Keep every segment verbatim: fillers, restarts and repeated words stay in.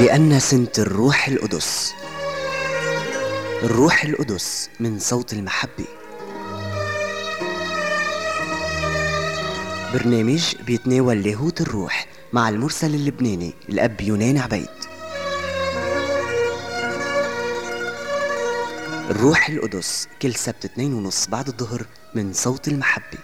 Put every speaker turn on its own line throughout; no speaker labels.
لأن سنت الروح القدس. الروح القدس من صوت المحبة، برنامج بيتناول لاهوت الروح مع المرسل اللبناني الأب يونان عبيد. الروح القدس كل سبت اثنين ونص بعد الظهر من صوت المحبة.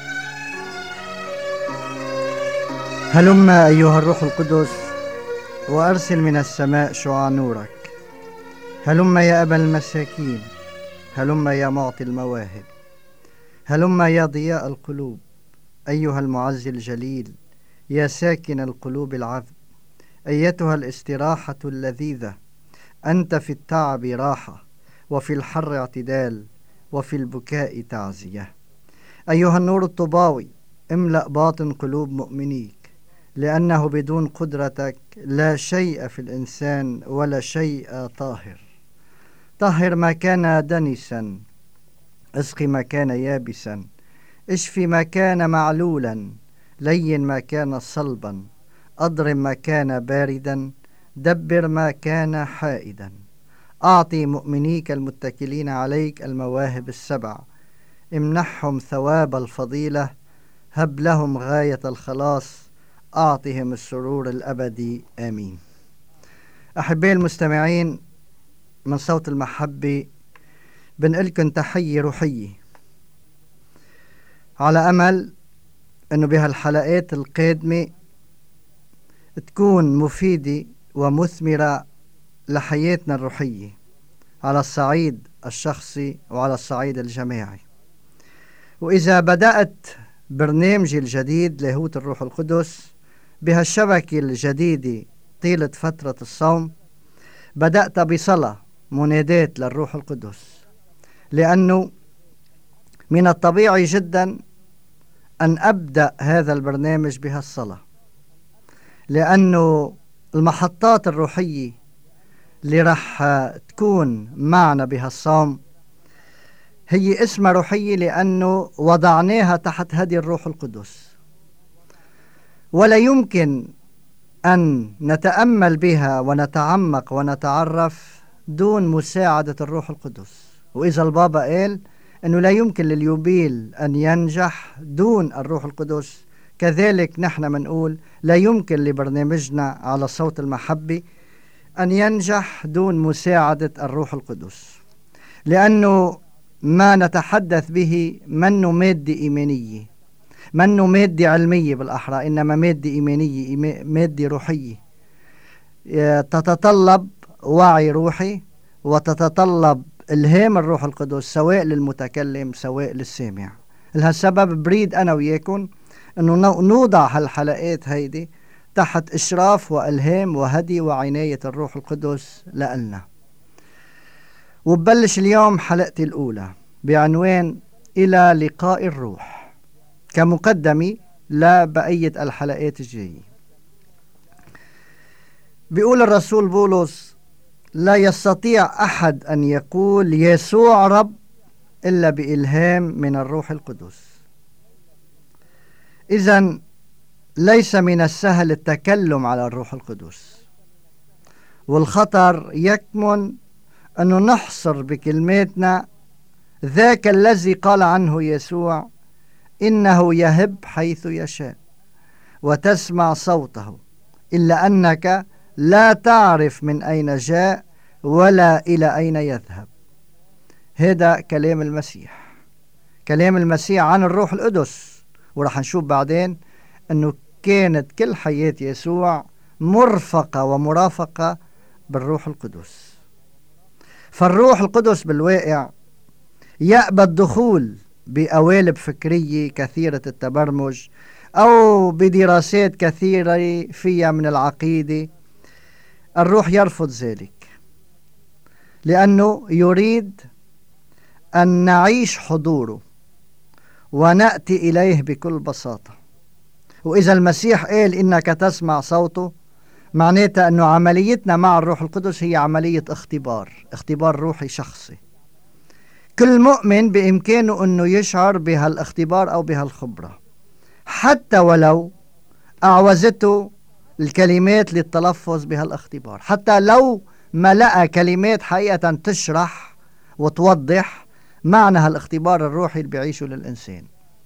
هلم أيها الروح القدس وأرسل من السماء شعاع نورك. هلم يا أبا المساكين، هلم يا معطي المواهب، هلم يا ضياء القلوب، أيها المعزي الجليل، يا ساكن القلوب العذب، أيتها الاستراحة اللذيذة. أنت في التعب راحة، وفي الحر اعتدال، وفي البكاء تعزية. أيها النور الطباوي، املأ باطن قلوب مؤمنيك، لأنه بدون قدرتك لا شيء في الإنسان ولا شيء طاهر. طهر ما كان دنسا، اسقي ما كان يابسا، اشفي ما كان معلولا، لين ما كان صلبا، أضرم ما كان باردا، دبر ما كان حائدا. أعطي مؤمنيك المتكلين عليك المواهب السبع، امنحهم ثواب الفضيلة، هب لهم غاية الخلاص، أعطهم السرور الأبدي، آمين. أحبائي المستمعين من صوت المحبة، بنقلكم تحية روحية على أمل أنه بهالحلقات القادمة تكون مفيدة ومثمرة لحياتنا الروحية على الصعيد الشخصي وعلى الصعيد الجماعي. وإذا بدأت برنامجي الجديد لاهوت الروح القدس بهالشبكة الجديدة طيلة فترة الصوم، بدأت بصلاة منادات للروح القدس، لأنه من الطبيعي جدا أن أبدأ هذا البرنامج بهالصلاة، لأنه المحطات الروحية اللي رح تكون معنا بهالصوم هي اسمها روحية، لأنه وضعناها تحت هدي الروح القدس، ولا يمكن أن نتأمل بها ونتعمق ونتعرف دون مساعدة الروح القدس. وإذا البابا قال أنه لا يمكن لليوبيل أن ينجح دون الروح القدس، كذلك نحن منقول لا يمكن لبرنامجنا على صوت المحبة أن ينجح دون مساعدة الروح القدس، لأنه ما نتحدث به منه مادة إيمانية، منه مادة علمية بالأحرى، إنما مادة إيمانية، مادة روحية تتطلب وعي روحي وتتطلب إلهام الروح القدس، سواء للمتكلم سواء للسامع. لهالسبب بريد أنا وياكم أنه نوضع هالحلقات هيدي تحت إشراف وإلهام وهدي وعناية الروح القدس لألنا. وببلش اليوم حلقتي الأولى بعنوان إلى لقاء الروح، كمقدمة لبقية الحلقات الجاية. بيقول الرسول بولس: لا يستطيع أحد أن يقول يسوع رب إلا بإلهام من الروح القدس. إذن ليس من السهل التكلم على الروح القدس، والخطر يكمن أنه نحصر بكلماتنا ذاك الذي قال عنه يسوع: إنه يهب حيث يشاء وتسمع صوته، إلا أنك لا تعرف من أين جاء ولا إلى أين يذهب. هذا كلام المسيح، كلام المسيح عن الروح القدس. ورح نشوف بعدين أنه كانت كل حياة يسوع مرفقة ومرافقة بالروح القدس. فالروح القدس بالواقع يأبى الدخول بقوالب فكرية كثيرة التبرمج أو بدراسات كثيرة فيها من العقيدة. الروح يرفض ذلك، لأنه يريد أن نعيش حضوره ونأتي إليه بكل بساطة. وإذا المسيح قال إنك تسمع صوته، معناتها أنه عمليتنا مع الروح القدس هي عملية اختبار، اختبار روحي شخصي. كل مؤمن بإمكانه أنه يشعر بهالاختبار أو بهالخبرة، حتى ولو أعوزته الكلمات للتلفظ بهالاختبار، حتى لو ما لقى كلمات حقيقة تشرح وتوضح معنى هالاختبار الروحي اللي بيعيشه للإنسان.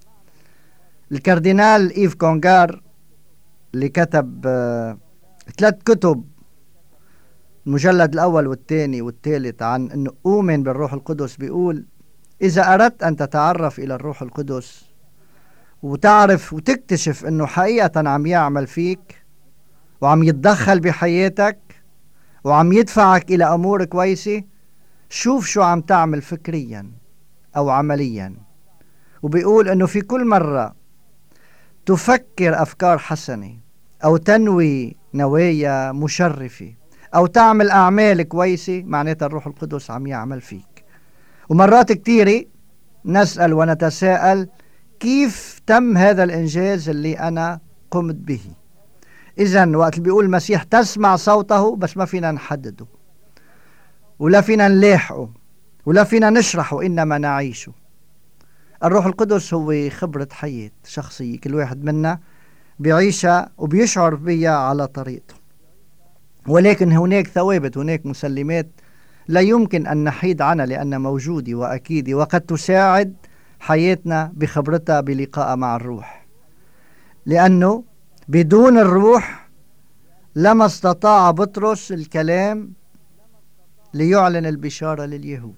الكاردينال إيف كونغار اللي كتب آه ثلاث كتب، المجلد الأول والثاني والثالث، عن أنه أؤمن بالروح القدس، بيقول: إذا أردت أن تتعرف إلى الروح القدس وتعرف وتكتشف أنه حقيقة عم يعمل فيك وعم يتدخل بحياتك وعم يدفعك إلى أمور كويسة، شوف شو عم تعمل فكريا أو عمليا. وبيقول أنه في كل مرة تفكر أفكار حسنة أو تنوي نوايا مشرفة أو تعمل أعمال كويسة، معناتها الروح القدس عم يعمل فيك. ومرات كتيرة نسأل ونتساءل: كيف تم هذا الإنجاز اللي أنا قمت به؟ إذن وقت اللي بيقول المسيح تسمع صوته، بس ما فينا نحدده ولا فينا نلاحقه ولا فينا نشرحه، إنما نعيشه. الروح القدس هو خبرة حياة شخصية كل واحد منا بيعيشها وبيشعر بيها على طريقته، ولكن هناك ثوابت، هناك مسلمات لا يمكن أن نحيد عنها لأنها موجودة وأكيدة، وقد تساعد حياتنا بخبرتها بلقاء مع الروح. لأنه بدون الروح لما استطاع بطرس الكلام ليعلن البشارة لليهود،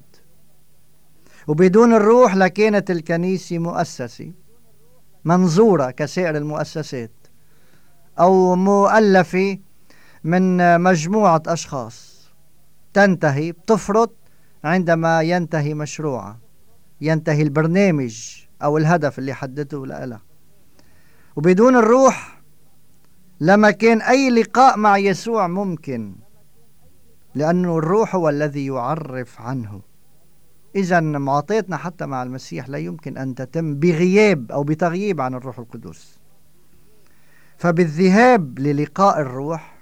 وبدون الروح لكانت الكنيسة مؤسسة منظورة كسائر المؤسسات، أو مؤلفة من مجموعة أشخاص تنتهي بتفرط عندما ينتهي مشروعها، ينتهي البرنامج أو الهدف اللي حددته لها. وبدون الروح لما كان أي لقاء مع يسوع ممكن، لأنه الروح هو الذي يعرف عنه. إذن معطيتنا حتى مع المسيح لا يمكن أن تتم بغياب أو بتغييب عن الروح القدس. فبالذهاب للقاء الروح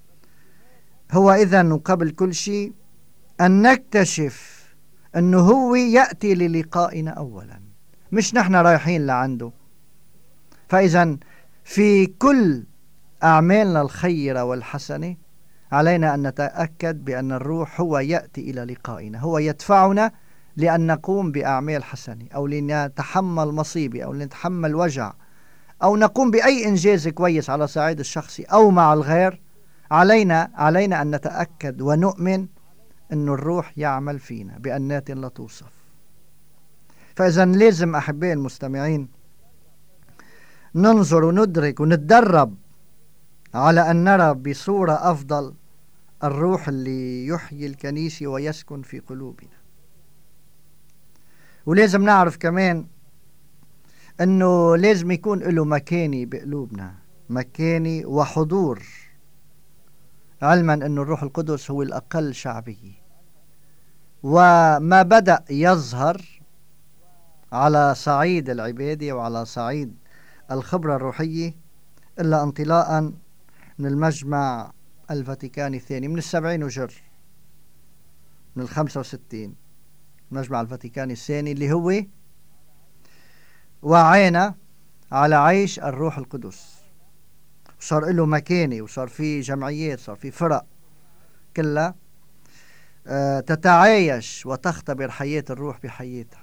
هو إذن قبل كل شيء أن نكتشف أنه هو يأتي للقائنا أولا، مش نحن رايحين لعنده. فإذن في كل أعمالنا الخيرة والحسنة علينا أن نتأكد بأن الروح هو يأتي إلى لقائنا، هو يدفعنا لأن نقوم بأعمال حسنة أو لنتحمل مصيبة أو لنتحمل وجع أو نقوم بأي إنجاز كويس على صعيد الشخصي أو مع الغير. علينا علينا أن نتأكد ونؤمن أن الروح يعمل فينا بأنات لا توصف. فإذا لازم أحبائي المستمعين ننظر وندرك ونتدرب على أن نرى بصورة أفضل الروح اللي يحيي الكنيسة ويسكن في قلوبنا. ولازم نعرف كمان أنه لازم يكون له مكاني بقلوبنا، مكاني وحضور، علما أن الروح القدس هو الأقل شعبية، وما بدأ يظهر على صعيد العبادة وعلى صعيد الخبرة الروحية إلا انطلاقا من المجمع الفاتيكاني الثاني من السبعين وجر، من الخمسة وستين، المجمع الفاتيكاني الثاني اللي هو وعينا على عيش الروح القدس، وصار له مكاني، وصار في جمعيات، صار في فرق كلها آه تتعايش وتختبر حياة الروح بحياتها.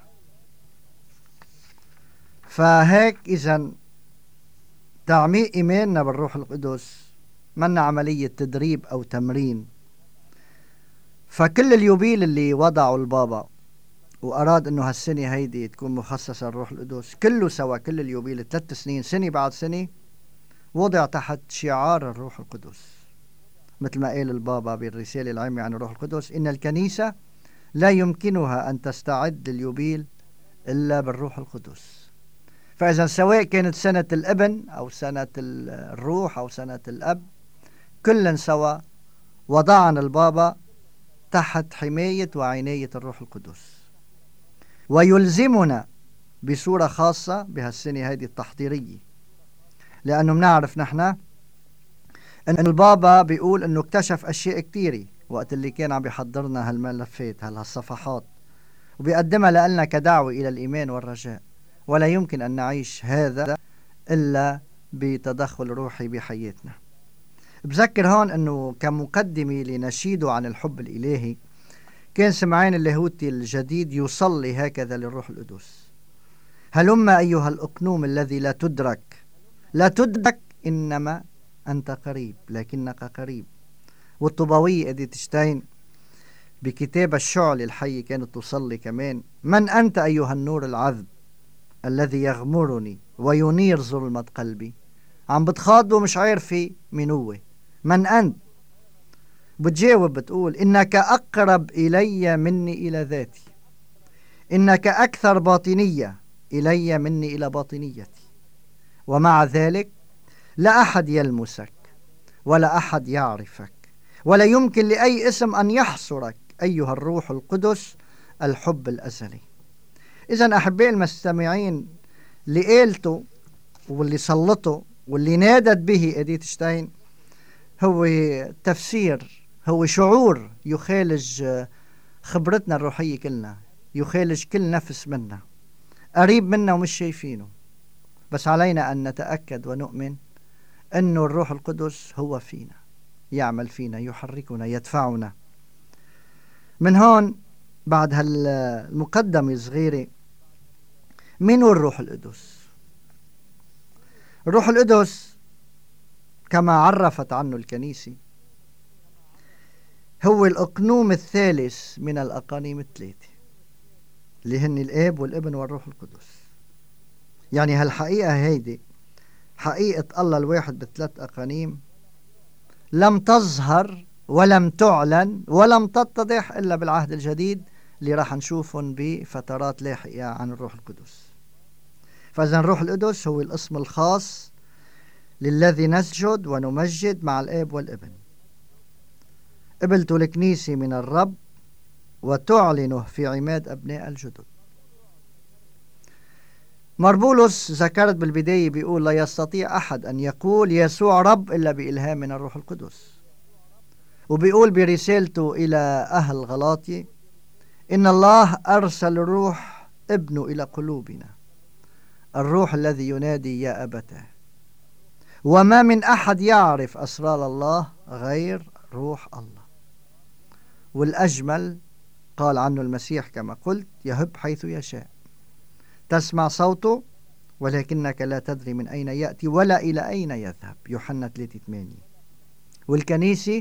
فهيك إذن تعميق إيماننا بالروح القدس منا عملية تدريب أو تمرين. فكل اليوبيل اللي وضعوا البابا وأراد أنه هالسنة هيدي تكون مخصصة للروح القدس كله سوا، كل اليوبيل ثلاث سنين سنة بعد سنة وضع تحت شعار الروح القدس، مثل ما قال البابا بالرسالة العامة عن الروح القدس: إن الكنيسة لا يمكنها أن تستعد لليوبيل إلا بالروح القدس. فإذا سواء كانت سنة الابن أو سنة الروح أو سنة الأب، كلا سوا وضعنا البابا تحت حماية وعناية الروح القدس. ويلزمنا بصورة خاصة بهالسنة هذه التحضيرية، لأنه منعرف نحن أن البابا بيقول أنه اكتشف أشياء كتيرة وقت اللي كان عم بيحضرنا هالملفات هالصفحات، وبيقدمها لنا كدعوة إلى الإيمان والرجاء. ولا يمكن أن نعيش هذا إلا بتدخل روحي بحياتنا. بذكر هون أنه كمقدمة لنشيده عن الحب الإلهي كان سمعان اللاهوتي الجديد يصلي هكذا للروح القدس: هلم أيها الأقنوم الذي لا تدرك، لا تدرك إنما أنت قريب لكنك قريب. والطوباوية إديت شتاين بكتاب الشعل الحي كانت تصلي كمان: من أنت أيها النور العذب الذي يغمرني وينير ظلمة قلبي. عم بتخاطبه مش عارفة مين هو، من أنت؟ بتجاوب بتقول: إنك أقرب إلي مني إلى ذاتي، إنك أكثر باطنية إلي مني إلى باطنيتي، ومع ذلك لا أحد يلمسك ولا أحد يعرفك، ولا يمكن لأي اسم أن يحصرك أيها الروح القدس الحب الأزلي. إذن أحبائي المستمعين، اللي قالته واللي سلطه واللي نادت به إديت شتاين هو تفسير، هو شعور يخالج خبرتنا الروحية كلنا، يخالج كل نفس منا، قريب منا ومش شايفينه، بس علينا أن نتأكد ونؤمن أنه الروح القدس هو فينا، يعمل فينا، يحركنا، يدفعنا. من هون بعد هالمقدمة صغيرة، من هو الروح القدس؟ الروح القدس كما عرفت عنه الكنيسة هو الأقنوم الثالث من الأقانيم الثلاثة اللي هن الآب والابن والروح القدس. يعني هالحقيقة هيدي حقيقة الله الواحد بثلاث أقانيم لم تظهر ولم تعلن ولم تتضح إلا بالعهد الجديد اللي راح نشوفهم بفترات لاحقة عن الروح القدس. فإذن الروح القدس هو الاسم الخاص للذي نسجد ونمجد مع الآب والابن. قبلت الكنيسة من الرب وتعلنه في عماد أبناء الجدد. مربولس ذكرت بالبداية بيقول: لا يستطيع أحد أن يقول يسوع رب إلا بإلهام من الروح القدس. وبيقول برسالته إلى أهل غلاطي: إن الله أرسل روح ابنه إلى قلوبنا، الروح الذي ينادي يا أبتاه، وما من أحد يعرف أسرار الله غير روح الله. والأجمل قال عنه المسيح كما قلت: يهب حيث يشاء، تسمع صوته ولكنك لا تدري من أين يأتي ولا إلى أين يذهب. يوحنا ثلاثة ثمانية. والكنيسة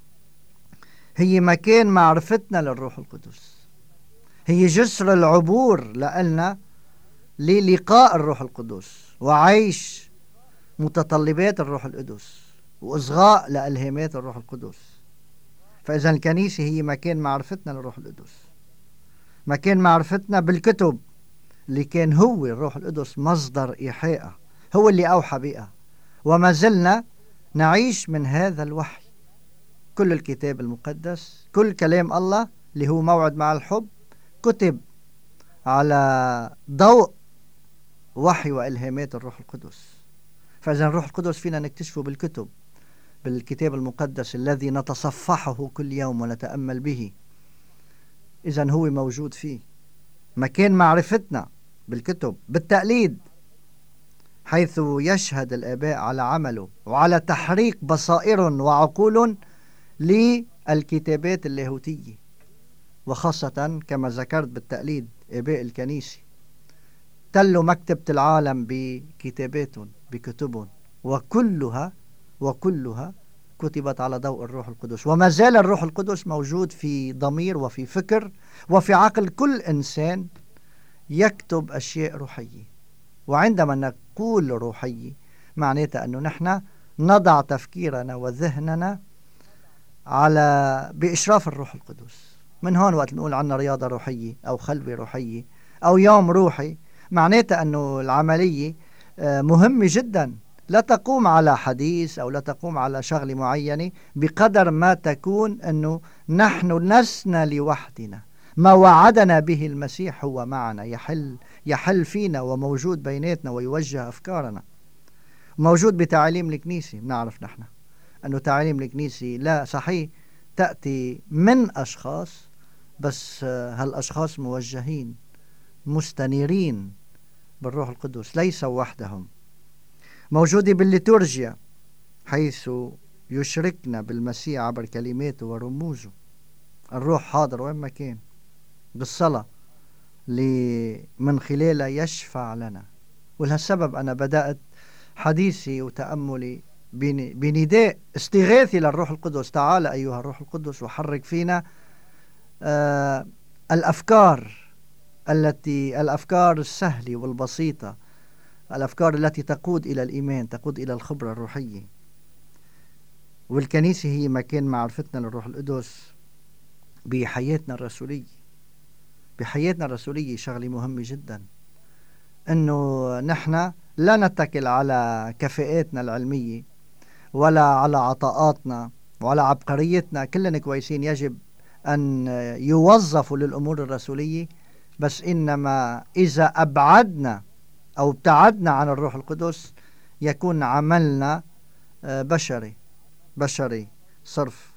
هي مكان معرفتنا للروح القدس، هي جسر العبور لنا للقاء الروح القدس وعيش متطلبات الروح القدس وإصغاء لألهامات الروح القدس. فإذا الكنيسة هي مكان معرفتنا للروح القدس، مكان معرفتنا بالكتب اللي كان هو الروح القدس مصدر إيحاء، هو اللي أوحى بها، وما زلنا نعيش من هذا الوحي. كل الكتاب المقدس، كل كلام الله اللي هو موعد مع الحب، كتب على ضوء وحي وإلهامات الروح القدس. فإذا الروح القدس فينا نكتشفه بالكتب، بالكتاب المقدس الذي نتصفحه كل يوم ونتأمل به. إذا هو موجود فيه. مكان معرفتنا بالكتب، بالتقليد، حيث يشهد الآباء على عمله وعلى تحريك بصائر وعقول للكتابات اللاهوتية، وخاصة كما ذكرت بالتقليد آباء الكنيسة تلوا مكتبة العالم بكتاباتهم بكتبهم، وكلها وكلها كتبت على ضوء الروح القدس. وما زال الروح القدس موجود في ضمير وفي فكر وفي عقل كل إنسان يكتب أشياء روحية. وعندما نقول روحية معناتها أنه نحن نضع تفكيرنا وذهننا على بإشراف الروح القدس. من هون وقت نقول عنا رياضة روحية أو خلوة روحية أو يوم روحي، معناتها أنه العملية مهمة جدا، لا تقوم على حديث أو لا تقوم على شغلة معينة بقدر ما تكون أنه نحن لسنا لوحدنا، ما وعدنا به المسيح هو معنا، يحل يحل فينا وموجود بيناتنا ويوجه أفكارنا، موجود بتعليم الكنيسة. بنعرف نحن أنه تعليم الكنيسة لا صحيح تأتي من أشخاص، بس هالأشخاص موجهين مستنيرين بالروح القدس، ليسوا وحدهم. موجودة بالليتورجيا حيث يشركنا بالمسيح عبر كلماته ورموزه. الروح حاضر وين ما كان بالصلاة اللي من خلالها يشفع لنا. ولهالسبب أنا بدأت حديثي وتأملي بنداء استغاثي للروح القدس: تعال أيها الروح القدس وحرك فينا آه الأفكار التي الأفكار السهلة والبسيطة، الأفكار التي تقود إلى الإيمان، تقود إلى الخبرة الروحية. والكنيسة هي مكان معرفتنا للروح القدس بحياتنا الرسولية. بحياتنا الرسولية شغلة مهمة جدا، أنه نحن لا نتكل على كفاءاتنا العلمية ولا على عطاءاتنا ولا عبقريتنا، كلنا كويسين، يجب أن يوظفوا للأمور الرسولية، بس إنما إذا أبعدنا أو ابتعدنا عن الروح القدس يكون عملنا بشري بشري صرف.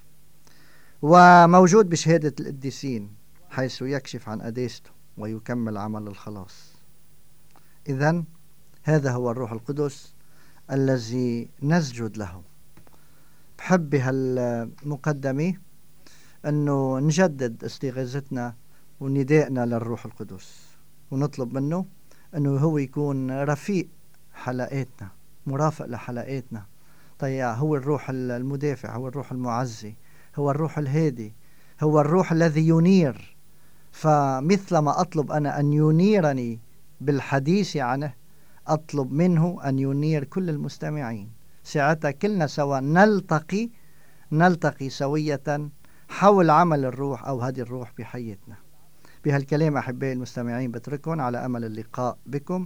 وموجود بشهادة القديسين حيث يكشف عن قداسته ويكمل عمل الخلاص. إذن هذا هو الروح القدس الذي نسجد له. بحب بهالمقدمة أنه نجدد استغاثتنا وندائنا للروح القدس، ونطلب منه أنه هو يكون رفيق حلقاتنا، مرافق لحلقاتنا. طيب هو الروح المدافع، هو الروح المعزي، هو الروح الهادي، هو الروح الذي ينير. فمثلما أطلب أنا أن ينيرني بالحديث عنه، أطلب منه أن ينير كل المستمعين. ساعتها كلنا سوا نلتقي نلتقي سوية حول عمل الروح أو هذه الروح بحياتنا. بهالكلام أحبائي المستمعين بترككم على أمل اللقاء بكم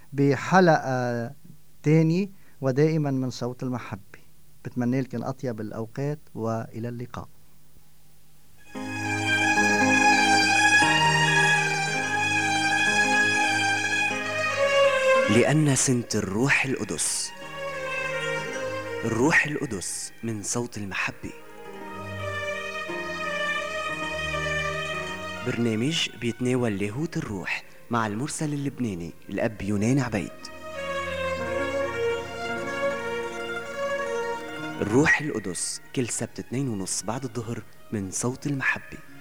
بحلقة تانية ودائما من صوت المحبة. بتمنى لكم أطيب الأوقات وإلى اللقاء.
لأن سنت الروح القدس، الروح القدس من صوت المحبة. برنامج بيتناول لاهوت الروح مع المرسل اللبناني الأب يونان عبيد. الروح القدس كل سبت اثنين ونص بعد الظهر من صوت المحبة.